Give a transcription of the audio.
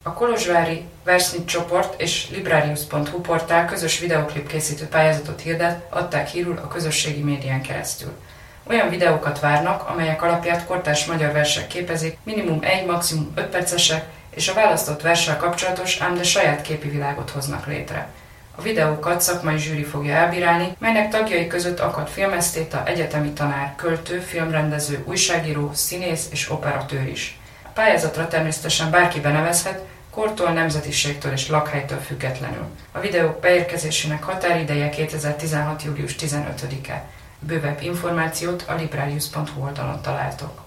A kolozsvári Versnyit csoport és Librarius.hu portál közös videoklip készítő pályázatot hirdet, adták hírül a közösségi médián keresztül. Olyan videókat várnak, amelyek alapját kortárs magyar versek képezik, minimum 1, maximum 5 percesek, és a választott verssel kapcsolatos, ám de saját képi világot hoznak létre. A videókat szakmai zsűri fogja elbírálni, melynek tagjai között akad filmesztéta, egyetemi tanár, költő, filmrendező, újságíró, színész és operatőr is. A pályázatra természetesen bárki benevezhet, kortól, nemzetiségtől és lakhelytől függetlenül. A videók beérkezésének határideje 2016. július 15-e. Bővebb információt a librarius.hu oldalon találtok.